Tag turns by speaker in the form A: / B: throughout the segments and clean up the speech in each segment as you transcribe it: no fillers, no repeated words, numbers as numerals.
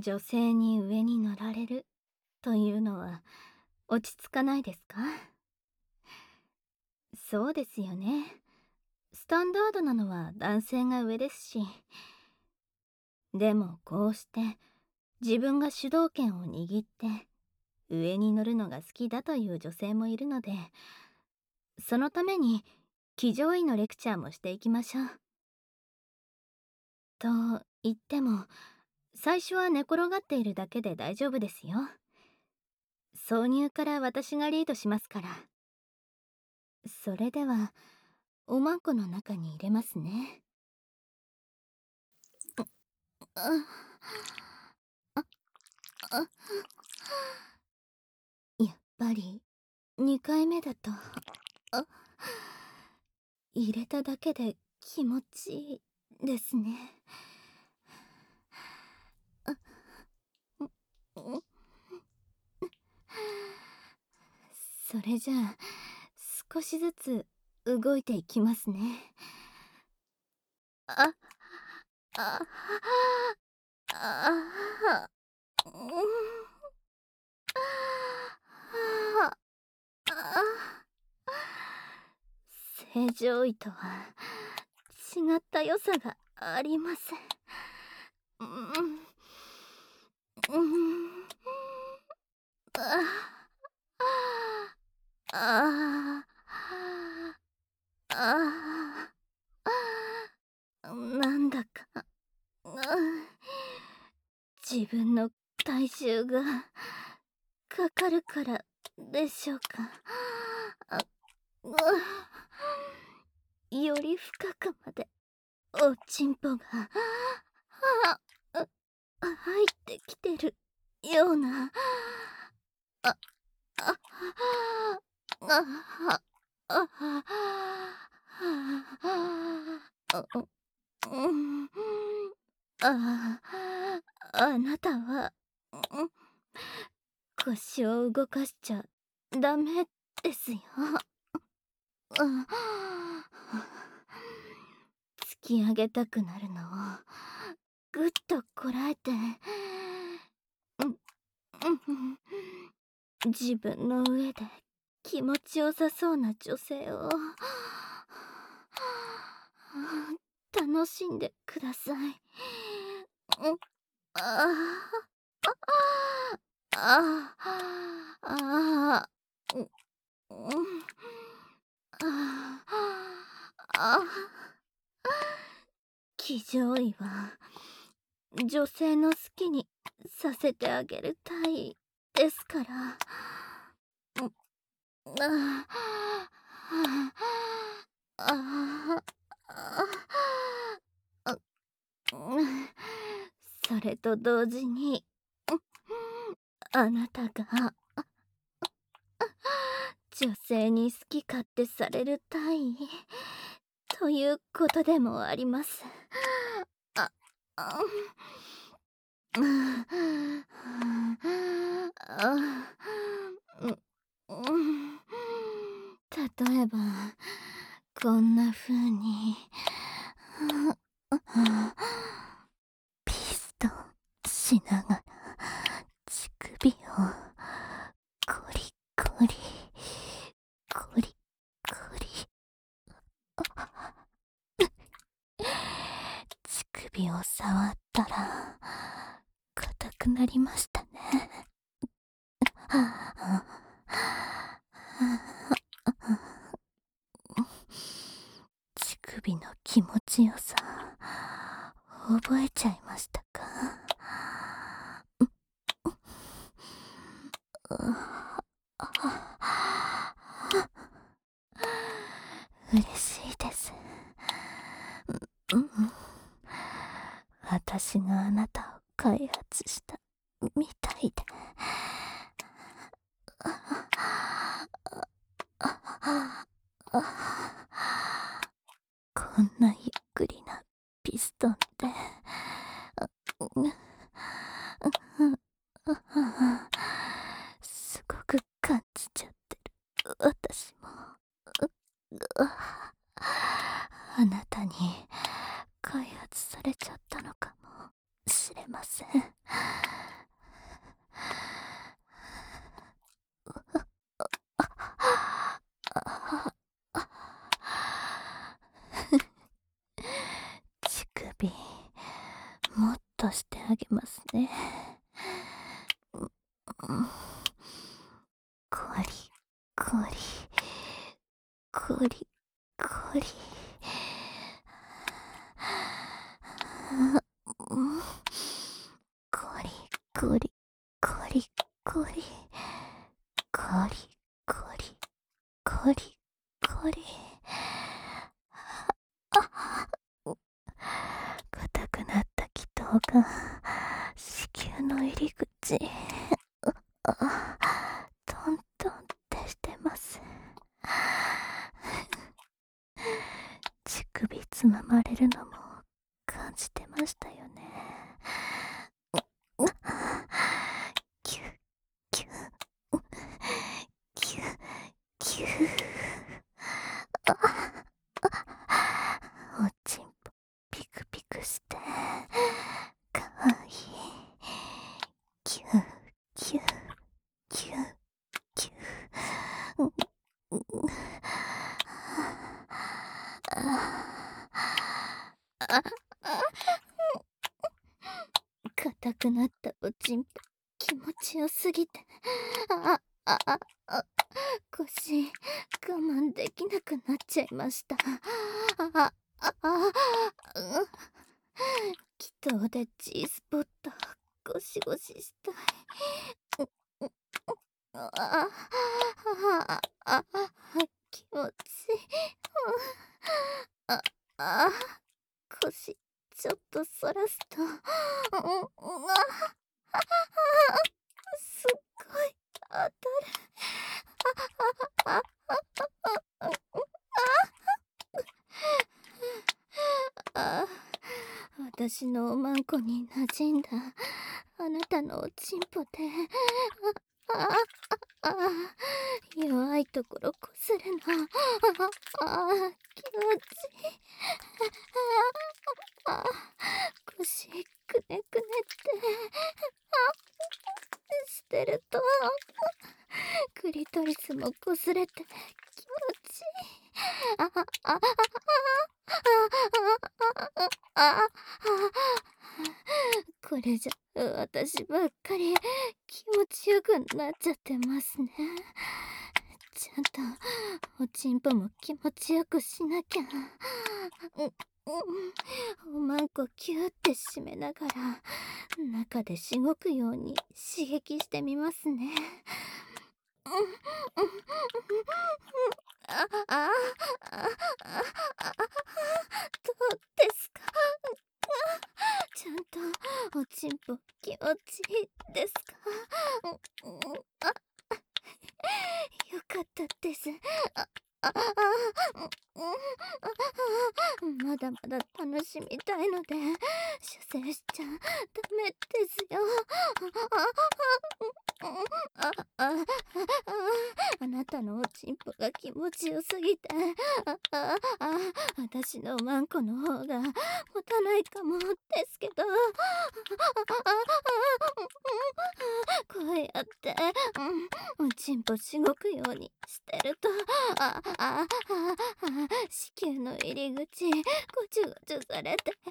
A: 女性に上に乗られるというのは落ち着かないですか？そうですよね。スタンダードなのは男性が上ですし。でもこうして自分が主導権を握って上に乗るのが好きだという女性もいるので、そのために騎乗位のレクチャーもしていきましょう。と言っても、最初は寝転がっているだけで大丈夫ですよ。挿入から私がリードしますから。それではおまんこの中に入れますね。あやっぱり2回目だとあ入れただけで気持ちいいですね。それじゃあ少しずつ動いていきますね。あああ正常位とは違った良さがあります。ああなんだか、自分の体重がかかるからでしょうか。より深くまでおちんぽが入ってきてるような。ああああうんああなたは腰を動かしちゃダメですよ。突き上げたくなるのをぐっとこらえて、自分の上で気持ちよさそうな女性を楽しんでください。あああ騎乗位は女性の好きにさせてあげるたいですから。ああそれと同時にあなたが女性に好き勝手されるたいということでもあります。ああ例えばこんな風にピストンしながら乳首をコリコリコリコリ乳首を触ったら硬くなりましたね。乳首の気持ちよさ覚えちゃいましたか？嬉しいです。私があなたを開発したみたいで。こんなゆっくりなピストンですごく感じちゃってる私もあなたに開発されちゃったのかもしれません。 上げますね。コリコリコリコリ。コリコリコリコリコリコリコリコリ。硬くなった気筒が子宮の入り口、トントンってしてます。乳首つままれるのも感じてましたよね。キュッキュッキュッキュッ。おちんぽピクピクしてかわいい。キュッキュッキュッキュッ。硬くなったおちんぽ気持ちよすぎて、腰我慢できなくなっちゃいました。気筒で G スポットゴシゴシしたい。気持ちいい。腰ちょっとそらすと、すっごい当たる。私のおまんこに馴染んだあなたのおちんぽで、弱いところこするの、気持ちいい。腰くねくねってしてるとクリトリスもこすれて気持ちいい。これじゃ私ばっかり気持ちよくなっちゃってますね。ちゃんとおちんぽも気持ちよくしなきゃ。おまんこキューって締めながら中でしごくように刺激してみますね。どうですか？ちゃんとおちんぽ気持ちいいですか？よかったです。まだまだ楽しみたいので射精しちゃダメですよ。あなたのおちんぽが気持ちよすぎて私のマンコの方が持たないかもですけど、こうやって、おちんぽしごくようにしてると子宮の入り口ごちゅごちゅされて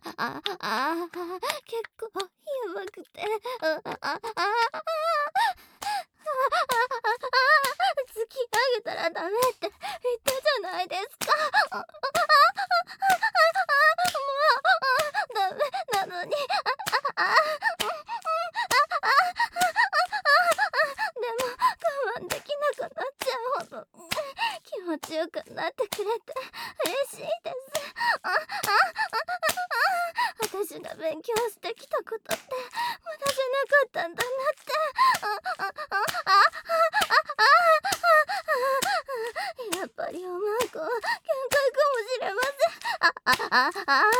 A: 結構やばくて突き上げたらダメって言ったじゃないですか。ダメなのにでも我慢できなくなっちゃうほど気持ちよくなってくれて嬉しいです。私が勉強してきたことって無駄じゃなかったんだなってやっぱりおまんこ限界かもしれません。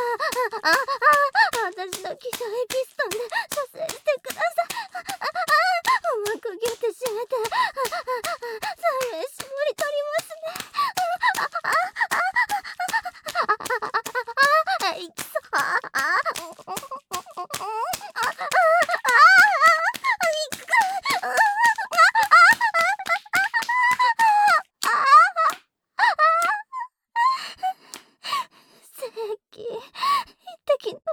A: 私の気象エキストンで射精してください。おまんこギュって締めて最後絞り取りますね。いきそう。正規一滴